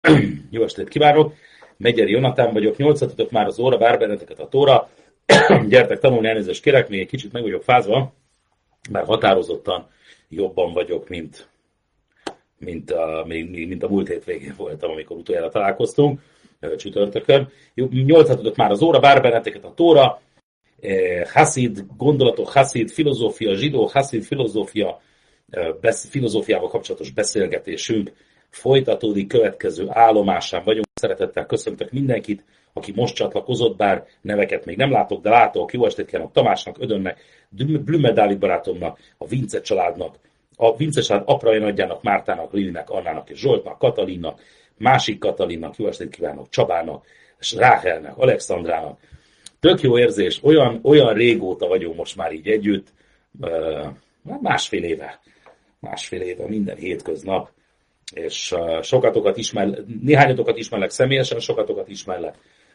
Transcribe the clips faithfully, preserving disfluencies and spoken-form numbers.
Jó estét kívánok! Megyeri Jonatán vagyok, nyolcadtok már az óra, vár benneteket a tóra. Gyertek tanulni, elnézést kérek, még egy kicsit meg vagyok fázva, bár határozottan jobban vagyok, mint, mint, a, mint, mint a múlt hét végén voltam, amikor utoljára találkoztunk, csütörtökön. nyolcadtok már az óra, vár benneteket a tóra. Haszid gondolatok, haszid filozófia, zsidó haszid filozófia, besz, filozófiával kapcsolatos beszélgetésünk folytatódik, következő állomásán vagyunk. Szeretettel köszöntök mindenkit, aki most csatlakozott, bár neveket még nem látok, de látok. Jó estét kívánok Tamásnak, Ödönnek, Blüme Dávid barátomnak, a Vince családnak, a Vince család aprai nagyjának, Mártának, Lilinek, Annának és Zsoltnak, Katalinnak, másik Katalinnak, jó estét kívánok Csabának, és Ráhelnek, Alexandrának. Tök jó érzés, olyan, olyan régóta vagyunk most már így együtt, másfél éve, másfél éve, minden hétköznap, és sokatokat ismer, néhányatokat ismerlek személyesen, sokatokat ismerlek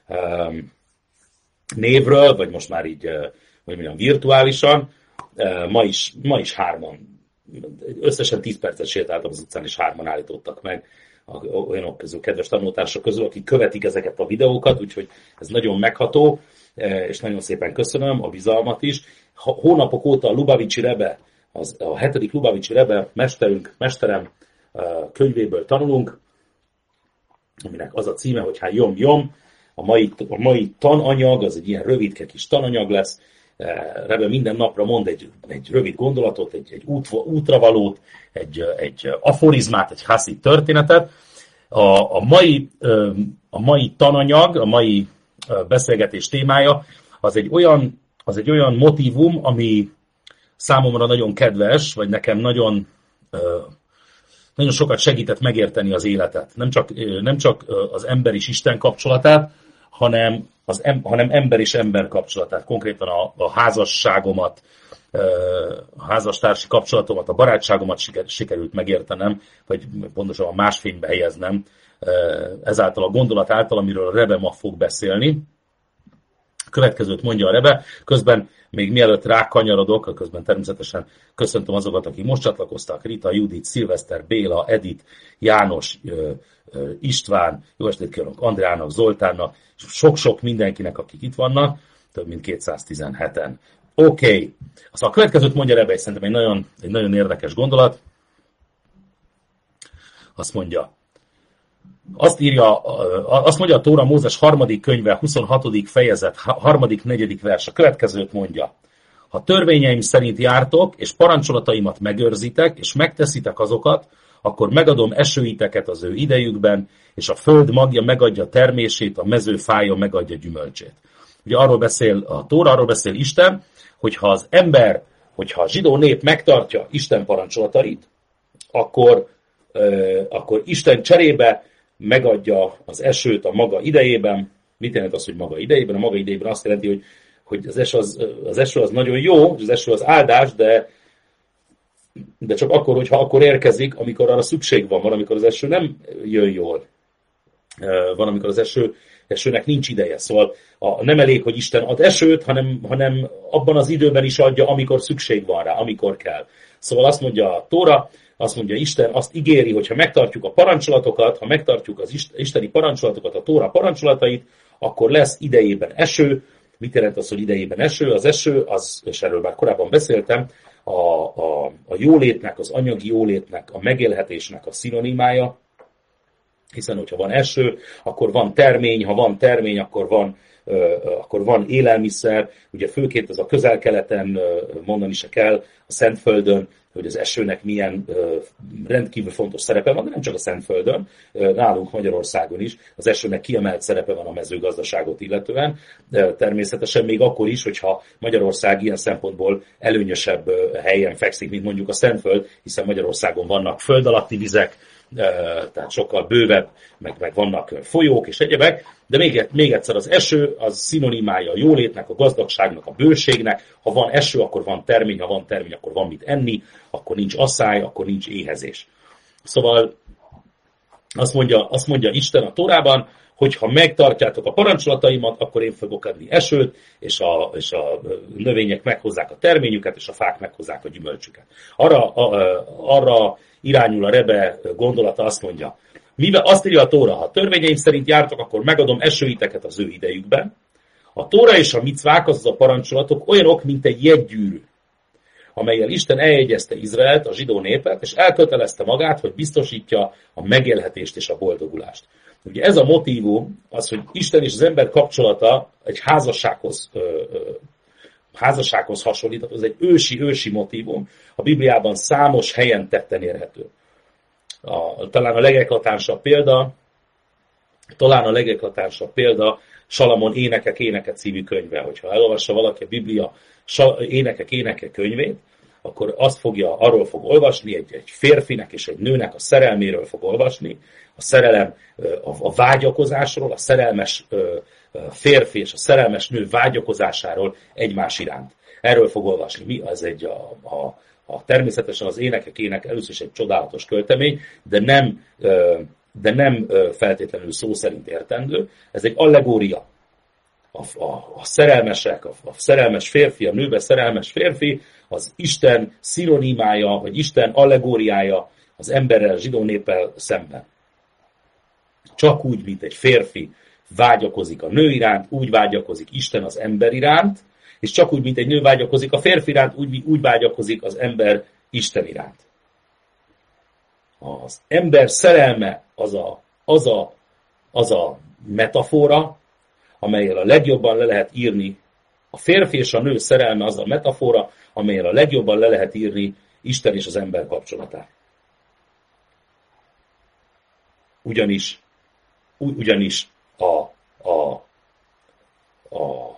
névről, vagy most már így, hogy mondjam, virtuálisan. Ma is, ma is hárman, összesen tíz percet sétáltam az utcán, és hárman állítottak meg olyanok közül, kedves tanultársak közül, akik követik ezeket a videókat, úgyhogy ez nagyon megható, és nagyon szépen köszönöm a bizalmat is. Hónapok óta a Lubavicsi Rebbe, az, a hetedik Lubavicsi Rebbe mesterünk, mesterem könyvéből tanulunk, aminek az a címe, hogy hát Jom Jom, a mai, a mai tananyag, az egy ilyen rövidke kis tananyag lesz. Rebbe minden napra mond egy, egy rövid gondolatot, egy, egy út, útravalót, egy, egy aforizmát, egy haszid történetet. A, a, mai, a mai tananyag, a mai beszélgetés témája, az egy olyan, az egy olyan motívum, ami számomra nagyon kedves, vagy nekem nagyon, nagyon sokat segített megérteni az életet. Nem csak, nem csak az ember és Isten kapcsolatát, hanem, az, hanem ember és ember kapcsolatát, konkrétan a, a házasságomat, a házastársi kapcsolatomat, a barátságomat sikerült megértenem, vagy pontosan más fénybe helyeznem, ezáltal a gondolat által, amiről a Rebbe ma fog beszélni. Következőt mondja a Rebbe, közben még mielőtt rákanyarodok, közben természetesen köszöntöm azokat, akik most csatlakoztak, Rita, Judit, Szilveszter, Béla, Edith, János, István, jó estét kívánok Andrának, Zoltánnak, és sok-sok mindenkinek, akik itt vannak, több mint kétszáztizenheten. Oké, okay. Aztán a következőt mondja Rebbe, és szerintem egy nagyon, egy nagyon érdekes gondolat. Azt mondja, Azt írja, azt mondja a Tóra Mózes harmadik könyve, huszonhatodik fejezet, harmadik, negyedik vers. A következőt mondja. Ha törvényeim szerint jártok, és parancsolataimat megőrzitek, és megteszitek azokat, akkor megadom esőiteket az ő idejükben, és a föld magja megadja termését, a mező fája megadja gyümölcsét. Ugye arról beszél a Tóra, arról beszél Isten, hogyha az ember, hogyha a zsidó nép megtartja Isten parancsolatait, akkor, euh, akkor Isten cserébe megadja az esőt a maga idejében. Mit jelent az, hogy maga idejében? A maga idejében azt jelenti, hogy, hogy az, eső az, az eső az nagyon jó, az eső az áldás, de, de csak akkor, hogyha akkor érkezik, amikor arra szükség van. Van, amikor az eső nem jön jól. Van, amikor az eső, esőnek nincs ideje. Szóval a, nem elég, hogy Isten ad esőt, hanem, hanem abban az időben is adja, amikor szükség van rá, amikor kell. Szóval azt mondja a Tóra, azt mondja Isten, azt ígéri, hogy ha megtartjuk a parancsolatokat, ha megtartjuk az isteni parancsolatokat, a Tóra parancsolatait, akkor lesz idejében eső. Mit jelent az, hogy idejében eső? Az eső, az, és erről már korábban beszéltem, a, a, a jólétnek, az anyagi jólétnek, a megélhetésnek a szinonimája, hiszen hogyha van eső, akkor van termény, ha van termény, akkor van, akkor van élelmiszer. Ugye főként ez a Közel-Keleten, mondani se kell, a Szentföldön, hogy az esőnek milyen uh, rendkívül fontos szerepe van, de nem csak a Szentföldön, uh, nálunk Magyarországon is az esőnek kiemelt szerepe van a mezőgazdaságot illetően. De természetesen még akkor is, hogyha Magyarország ilyen szempontból előnyösebb uh, helyen fekszik, mint mondjuk a Szentföld, hiszen Magyarországon vannak föld alatti vizek, uh, tehát sokkal bővebb, meg, meg vannak folyók és egyebek, de még, még egyszer az eső az szinonimája a jólétnek, a gazdagságnak, a bőségnek. Ha van eső, akkor van termény, ha van termény, akkor van mit enni, akkor nincs asszály, akkor nincs éhezés. Szóval azt mondja, azt mondja Isten a Tórában, hogy ha megtartjátok a parancsolataimat, akkor én fogok adni esőt, és a, és a növények meghozzák a terményüket, és a fák meghozzák a gyümölcsüket. Arra, a, arra irányul a Rebbe gondolata, azt mondja, Mivel azt írja a Tóra, ha a törvényeim szerint jártok, akkor megadom esőiteket az ő idejükben. A Tóra és a micvák, azaz a parancsolatok olyanok, mint egy jegygyűrű, amellyel Isten eljegyezte Izraelt, a zsidó népet, és elkötelezte magát, hogy biztosítja a megélhetést és a boldogulást. Ugye ez a motívum, az, hogy Isten és az ember kapcsolata egy házassághoz, ö, ö, házassághoz hasonlít, ez egy ősi-ősi motívum, a Bibliában számos helyen tetten érhető. A, talán a legeklatánsabb példa, talán a legeklatánsabb példa Salamon Énekek éneke című könyve. Hogyha elolvassa valaki a Biblia Énekek éneke könyvét, akkor azt fogja, arról fog olvasni, egy, egy férfinek és egy nőnek a szerelméről fog olvasni, a szerelem, a, a vágyakozásról, a szerelmes férfi és a szerelmes nő vágyakozásáról egymás iránt. Erről fog olvasni. Mi az egy a, a, a természetesen az Énekek éneke először is egy csodálatos költemény, de nem, de nem feltétlenül szó szerint értendő. Ez egy allegória. A, a, a szerelmesek, a, a szerelmes férfi, a nőbe szerelmes férfi, az Isten szinonimája, vagy Isten allegóriája az emberrel, a zsidó néppel szemben. Csak úgy, mint egy férfi vágyakozik a nő iránt, úgy vágyakozik Isten az ember iránt, és csak úgy, mint egy nő vágyakozik a férfi iránt, úgy, úgy vágyakozik az ember Isten iránt. Az ember szerelme az a, az a, az a metafora, amellyel a legjobban le lehet írni, a férfi és a nő szerelme az a metafora, amellyel a legjobban le lehet írni Isten és az ember kapcsolatát. Ugyanis, ugyanis a, a, a,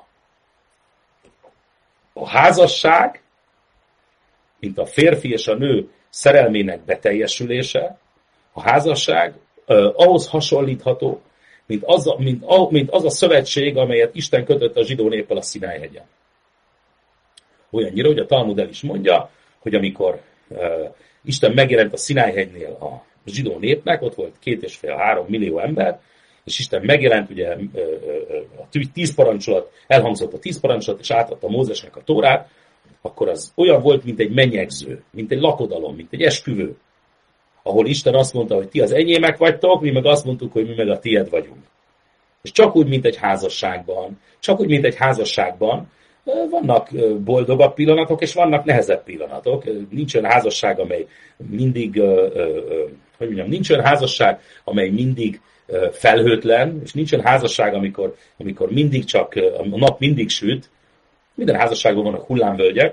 a házasság, mint a férfi és a nő szerelmének beteljesülése, a házasság eh, ahhoz hasonlítható, mint az, a, mint, mint az a szövetség, amelyet Isten kötött a zsidó néppel a Szináj-hegyen. Olyannyira, hogy a Talmud el is mondja, hogy amikor uh, Isten megjelent a Szináj-hegynél a zsidó népnek, ott volt két és fél, három millió ember, és Isten megjelent, ugye uh, uh, a tíz parancsolat, elhangzott a tíz parancsolat, és átadta Mózesnek a Tórát, akkor az olyan volt, mint egy menyegző, mint egy lakodalom, mint egy esküvő, ahol Isten azt mondta, hogy ti az enyémek vagytok, mi meg azt mondtuk, hogy mi meg a tied vagyunk. És csak úgy, mint egy házasságban, csak úgy, mint egy házasságban, vannak boldogabb pillanatok, és vannak nehezebb pillanatok. Nincs olyan házasság, amely mindig, hogy mondjam, nincs olyan házasság, amely mindig felhőtlen, és nincs olyan házasság, amikor, amikor mindig csak, a nap mindig süt. Minden házasságban vannak hullámvölgyek.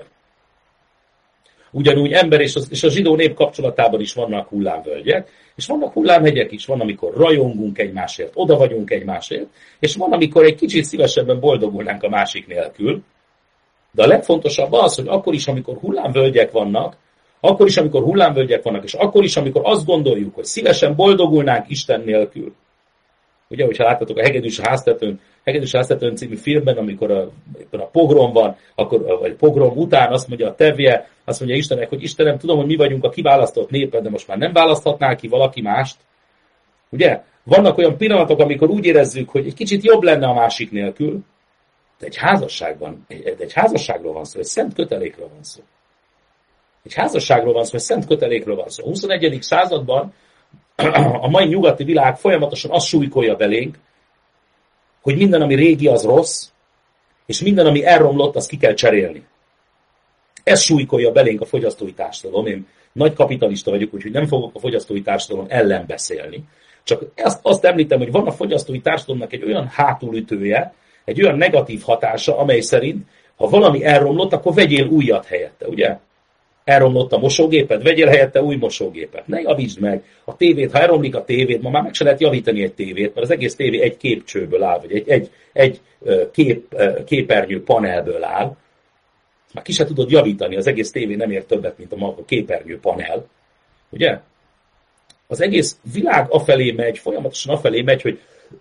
Ugyanúgy ember és, az, és a zsidó nép kapcsolatában is vannak hullámvölgyek, és vannak hullámhegyek is, van, amikor rajongunk egymásért, oda vagyunk egymásért, és van, amikor egy kicsit szívesebben boldogulnánk a másik nélkül. De a legfontosabb az, hogy akkor is, amikor hullámvölgyek vannak, akkor is, amikor hullámvölgyek vannak, és akkor is, amikor azt gondoljuk, hogy szívesen boldogulnánk Isten nélkül. Ugye, hogyha láttatok a Hegedűs háztetőn, Hegedűs háztetőn című filmben, amikor a, a pogrom van, akkor, vagy pogrom után azt mondja a tevje, azt mondja Istennek, hogy Istenem, tudom, hogy mi vagyunk a kiválasztott néped, de most már nem választhatnál ki valaki mást. Ugye? Vannak olyan pillanatok, amikor úgy érezzük, hogy egy kicsit jobb lenne a másik nélkül, de egy házasságban, egy, egy házasságról van szó, egy szent kötelékről van szó. Egy házasságról van szó, egy szent kötelékről van szó. A huszonegyedik században a mai nyugati világ folyamatosan azt súlykolja belénk, hogy minden, ami régi, az rossz, és minden, ami elromlott, azt ki kell cserélni. Ez súlykolja belénk a fogyasztói társadalom. Én nagy kapitalista vagyok, úgyhogy nem fogok a fogyasztói társadalom ellen beszélni. Csak azt, azt említem, hogy van a fogyasztói társadalomnak egy olyan hátulütője, egy olyan negatív hatása, amely szerint, ha valami elromlott, akkor vegyél újat helyette, ugye? Elromlott a mosógéped, vegyél helyette új mosógépet. Ne javítsd meg a tévét, ha elromlik a tévét, ma már meg se lehet javítani egy tévét, mert az egész tévé egy képcsőből áll, vagy egy, egy, egy kép, képernyő panelből áll. Már ki se tudod javítani, az egész tévé nem ér többet, mint a maga képernyő panel. Ugye? Az egész világ afelé megy, folyamatosan afelé megy, hogy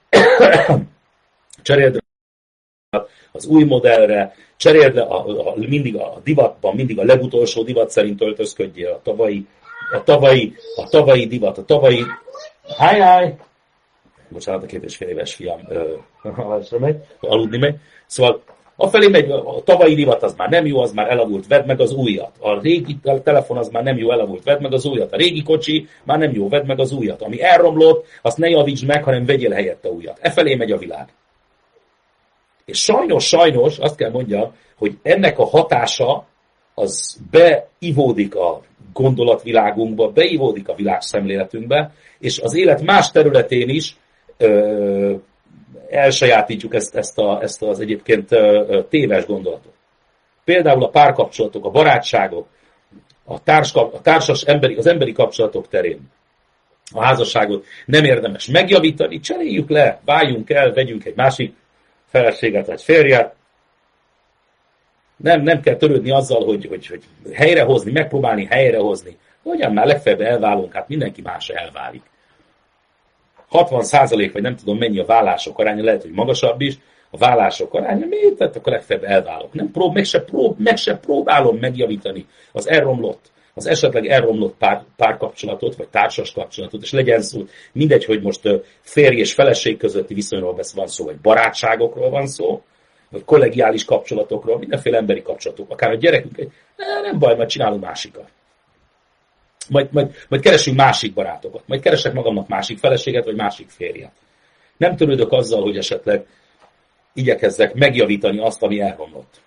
cseréld az új modellre, cseréld le a, a, mindig a divatban, mindig a legutolsó divat szerint öltözködjél, a tavalyi, a tavalyi, a tavalyi divat, a tavalyi... Háj, háj! Bocsánat, a két és fél éves fiam aludni megy. Szóval Afelé megy, a tavalyi divat az már nem jó, az már elavult, vedd meg az újat. A régi telefon az már nem jó, elavult, vedd meg az újat. A régi kocsi már nem jó, vedd meg az újat. Ami elromlott, azt ne javítsd meg, hanem vegyél helyette újat. Efelé megy a világ. És sajnos, sajnos azt kell mondjam, hogy ennek a hatása az beivódik a gondolatvilágunkba, beivódik a világszemléletünkbe, és az élet más területén is ö, elsajátítjuk ezt, ezt, a, ezt az egyébként ö, téves gondolatot. Például a párkapcsolatok, a barátságok, a, társkap, a társas emberi, az emberi kapcsolatok terén. A házasságot nem érdemes megjavítani, cseréljük le, váljunk el, vegyünk egy másik feleséget vagy férjet. Nem, nem kell törődni azzal, hogy, hogy, hogy helyrehozni, megpróbálni helyrehozni. Hogyan már legfeljebb elválunk, hát mindenki más elválik. hatvan százalék, vagy nem tudom mennyi a vállások aránya, lehet, hogy magasabb is, a vállások aránya, miért? Tehát akkor legfeljebb elválok. Nem prób, meg, se prób, meg se próbálom megjavítani az elromlott, az esetleg elromlott pár, párkapcsolatot, vagy társas kapcsolatot, és legyen szó, mindegy, hogy most férj és feleség közötti viszonyról van szó, vagy barátságokról van szó, vagy kollegiális kapcsolatokról, mindenféle emberi kapcsolatok, akár a gyerekünk, ne, nem baj, majd csinálunk másikat. Majd, majd, majd keresünk másik barátokat, majd keresek magamnak másik feleséget, vagy másik férjet. Nem törődök azzal, hogy esetleg igyekezzek megjavítani azt, ami elromlott.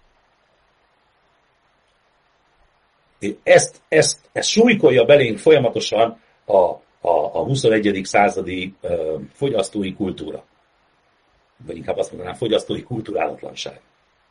Ezt, ezt, ezt súlykolja belénk folyamatosan a, a, a huszonegyedik századi ö, fogyasztói kultúra. Vagy inkább azt mondanám, fogyasztói kulturálatlanság.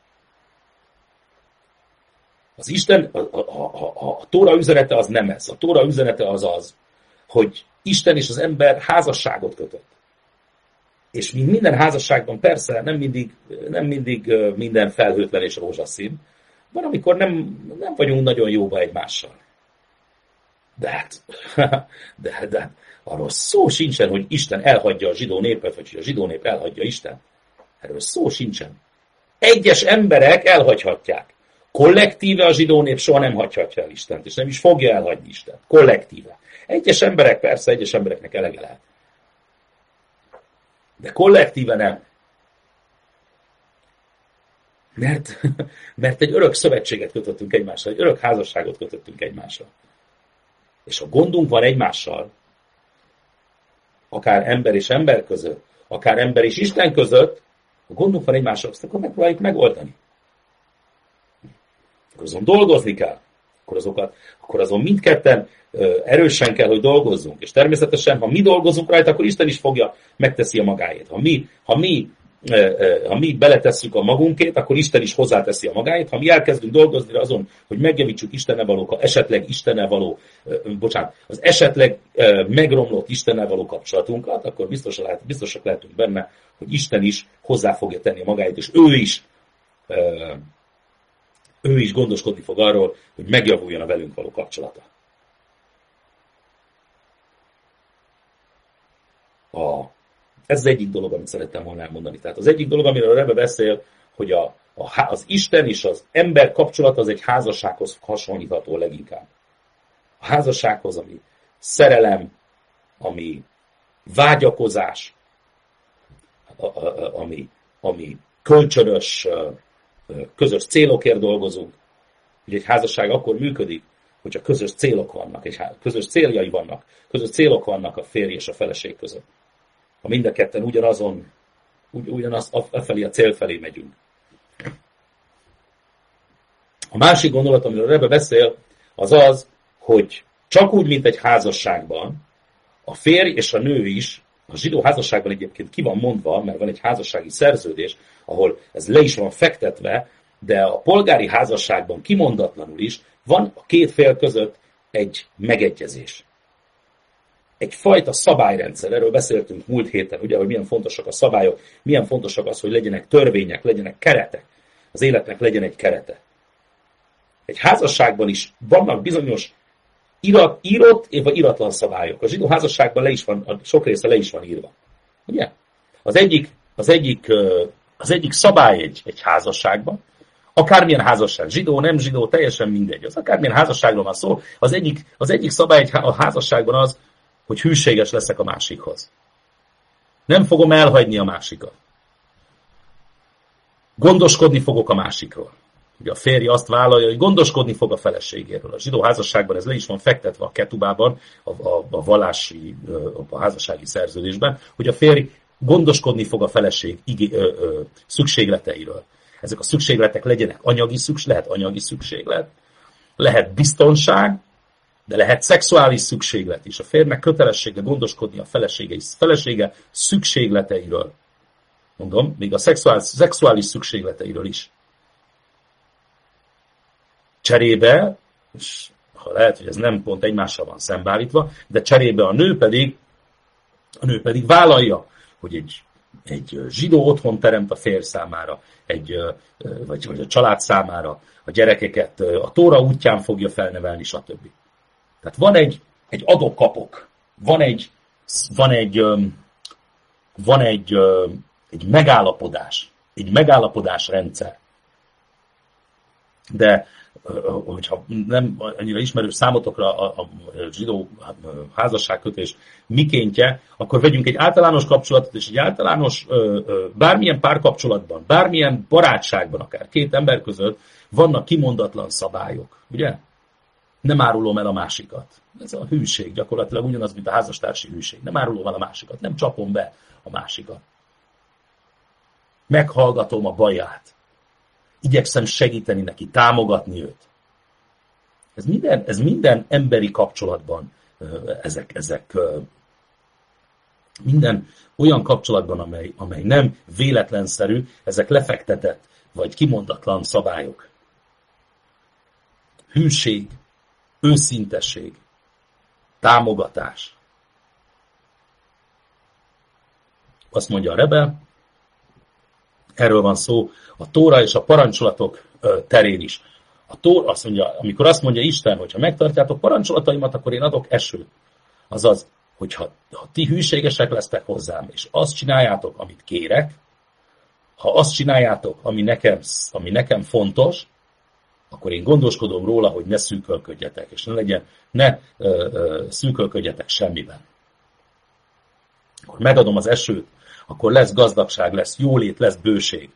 Az Isten, a, a, a, a Tóra üzenete az nem ez. A Tóra üzenete az az, hogy Isten és az ember házasságot kötött. És mint minden házasságban persze nem mindig, nem mindig minden felhőtlen és rózsaszín. Van, amikor nem, nem vagyunk nagyon jóba egymással. De hát, de, de arról szó sincsen, hogy Isten elhagyja a zsidó népet, vagy hogy a zsidó nép elhagyja Isten. Erről szó sincsen. Egyes emberek elhagyhatják. Kollektíve a zsidó nép soha nem hagyhatja el Istent, és nem is fogja elhagyni Istent. Kollektíve. Egyes emberek, persze, egyes embereknek elege lehet. De kollektíve nem. Mert, mert egy örök szövetséget kötöttünk egymással, egy örök házasságot kötöttünk egymással. És a gondunk van egymással, akár ember és ember között, akár ember és Isten között, a gondunk van egymással, azt akkor megpróbáljuk megoldani. Akkor azon dolgozni kell. Akkor, azokat, akkor azon mindketten erősen kell, hogy dolgozzunk. És természetesen, ha mi dolgozunk rajta, akkor Isten is fogja, megteszi a magáét. Ha mi, ha mi, ha mi beletesszük a magunkét, akkor Isten is hozzáteszi a magáét. Ha mi elkezdünk dolgozni azon, hogy megjavítsuk Istennel való, esetleg Istennel való, bocsánat, az esetleg megromlott Istennel való kapcsolatunkat, akkor biztosak, lehet, biztosak lehetünk benne, hogy Isten is hozzá fogja tenni a magáét, és ő is ő is gondoskodni fog arról, hogy megjavuljon a velünk való kapcsolata. A, ez az egyik dolog, amit szerettem volna elmondani. Tehát az egyik dolog, amiről a Rebbe beszél, hogy a, a, az Isten és az ember kapcsolata az egy házassághoz hasonlítható leginkább. A házassághoz, ami szerelem, ami vágyakozás, a, a, a, ami, ami kölcsönös, közös célokért dolgozunk. Ugye egy házasság akkor működik, hogyha közös célok vannak, és közös céljai vannak, közös célok vannak a férj és a feleség között. Ha mind a ketten ugyanazon, ugy, ugyanaz afelé a cél felé megyünk. A másik gondolat, amiről Rebbe beszél, az az, hogy csak úgy, mint egy házasságban, a férj és a nő is, a zsidó házasságban egyébként ki van mondva, mert van egy házassági szerződés, ahol ez le is van fektetve, de a polgári házasságban kimondatlanul is van a két fél között egy megegyezés. Egyfajta szabályrendszer, erről beszéltünk múlt héten, ugye, hogy milyen fontosak a szabályok, milyen fontosak az, hogy legyenek törvények, legyenek keretek. Az életnek legyen egy kerete. Egy házasságban is vannak bizonyos irat, írott vagy iratlan szabályok. A zsidó házasságban le is van, a sok része le is van írva. Ugye? Az egyik, az egyik, az egyik szabály egy, egy házasságban, akármilyen házasság, zsidó, nem zsidó, teljesen mindegy. Az akármilyen házasságról van szó, az egyik, az egyik szabály a házasságban az, hogy hűséges leszek a másikhoz. Nem fogom elhagyni a másikat. Gondoskodni fogok a másikról. Ugye a férj azt vállalja, hogy gondoskodni fog a feleségéről. A zsidó házasságban ez le is van fektetve a ketubában, a, a, a vallási, a házassági szerződésben, hogy a férj gondoskodni fog a feleség igé, ö, ö, szükségleteiről. Ezek a szükségletek legyenek anyagi szükség, lehet anyagi szükséglet, lehet biztonság, de lehet szexuális szükséglet is. A férjnek kötelessége gondoskodni a felesége, felesége szükségleteiről. Mondom, még a szexuális, szexuális szükségleteiről is. Cserébe, és ha lehet, hogy ez nem pont egymással van szembeállítva, de cserébe a nő pedig, a nő pedig vállalja, hogy egy, egy zsidó otthon teremt a férj számára, egy, vagy, vagy a család számára, a gyerekeket a Tóra útján fogja felnevelni, stb. Tehát van egy, egy adok-kapok, van egy, van egy, van egy, egy megállapodás, egy megállapodás rendszer. De hogyha nem annyira ismerős számotokra a, a zsidó házasságkötés mikéntje, akkor vegyünk egy általános kapcsolatot, és egy általános bármilyen párkapcsolatban, bármilyen barátságban, akár két ember között vannak kimondatlan szabályok, ugye? Nem árulom el a másikat. Ez a hűség gyakorlatilag ugyanaz, mint a házastársi hűség. Nem árulom el a másikat, nem csapom be a másikat. Meghallgatom a baját. Igyekszem segíteni neki, támogatni őt. Ez minden, ez minden emberi kapcsolatban, ezek, ezek minden olyan kapcsolatban, amely, amely nem véletlenszerű, ezek lefektetett vagy kimondatlan szabályok. Hűség, őszintesség, támogatás. Azt mondja a Rebbe, erről van szó a Tóra és a parancsolatok terén is. A Tóra azt mondja, amikor azt mondja Isten, hogy ha megtartjátok parancsolataimat, akkor én adok esőt. Azaz, hogyha ha ti hűségesek lesztek hozzám, és azt csináljátok, amit kérek, ha azt csináljátok, ami nekem, ami nekem fontos, akkor én gondoskodom róla, hogy ne szűkölködjetek, és ne legyen, ne ö, ö, szűkölködjetek semmiben. Akkor megadom az esőt, akkor lesz gazdagság, lesz jólét, lesz bőség.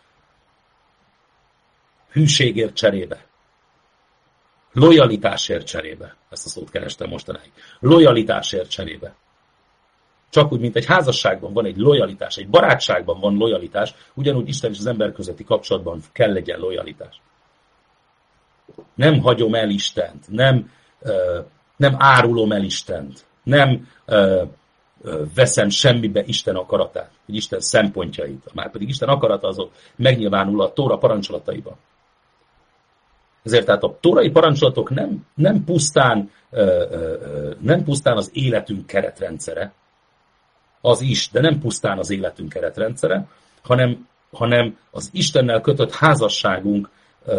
Hűségért cserébe. Lojalitásért cserébe. Ezt a szót kerestem mostanáig. Lojalitásért cserébe. Csak úgy, mint egy házasságban van egy lojalitás, egy barátságban van lojalitás, ugyanúgy Isten és az ember közötti kapcsolatban kell legyen lojalitás. Nem hagyom el Istent, nem, uh, nem árulom el Istent, nem uh, uh, veszem semmibe Isten akaratát, vagy Isten szempontjait. Márpedig Isten akarata azok megnyilvánul a Tóra parancsolataiban. Ezért tehát a tórai parancsolatok nem, nem, pusztán, uh, uh, nem pusztán az életünk keretrendszere, az is, de nem pusztán az életünk keretrendszere, hanem, hanem az Istennel kötött házasságunkban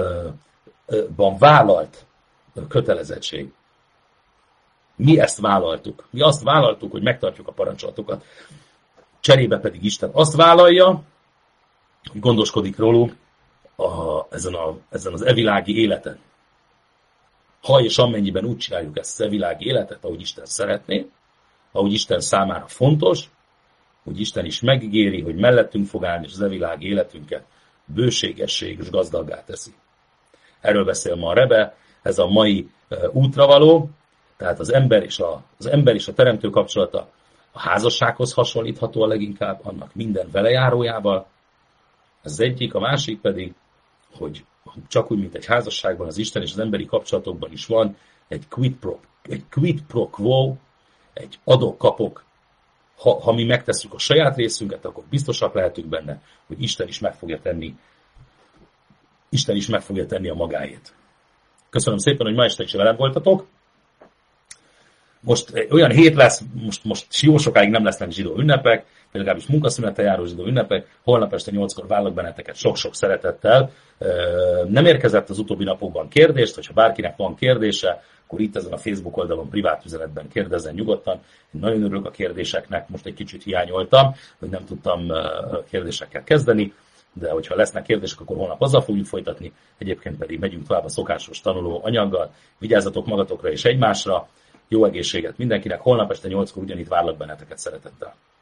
vállalt kötelezettség. Mi ezt vállaltuk. Mi azt vállaltuk, hogy megtartjuk a parancsolatokat. Cserébe pedig Isten azt vállalja, hogy gondoskodik rólunk a, ezen, a, ezen az evilági életen. Ha és amennyiben úgy csináljuk ezt az evilági életet, ahogy Isten szeretné, ahogy Isten számára fontos, hogy Isten is megígéri, hogy mellettünk fog állni, és az evilági életünket bőségesség és gazdaggá teszi. Erről beszél ma a Rebbe, ez a mai útravaló, tehát az ember és a, az ember és a teremtő kapcsolata a házassághoz hasonlítható a leginkább, annak minden velejárójával. Ez az egyik, a másik pedig, hogy csak úgy, mint egy házasságban, az Isten és az emberi kapcsolatokban is van egy quid pro, egy quid pro quo, egy adok-kapok. Ha, ha mi megtesszük a saját részünket, akkor biztosak lehetünk benne, hogy Isten is meg fogja tenni, Isten is meg fogja tenni a magáét. Köszönöm szépen, hogy ma este is velem voltatok. Most olyan hét lesz, most, most jó sokáig nem lesznek zsidó ünnepek, vagy legalábbis munkaszünettel járó zsidó ünnepek. Holnap este nyolckor várlak benneteket sok-sok szeretettel. Nem érkezett az utóbbi napokban kérdést, hogyha bárkinek van kérdése, akkor itt ezen a Facebook oldalon privát üzenetben kérdezzen nyugodtan. Én nagyon örülök a kérdéseknek, most egy kicsit hiányoltam, hogy nem tudtam kérdésekkel kezdeni, de hogyha lesznek kérdések, akkor holnap azzal fogjuk folytatni, egyébként pedig megyünk tovább a szokásos tanuló anyaggal. Vigyázzatok magatokra és egymásra, jó egészséget mindenkinek, holnap este nyolckor ugyanitt várlak benneteket szeretettel.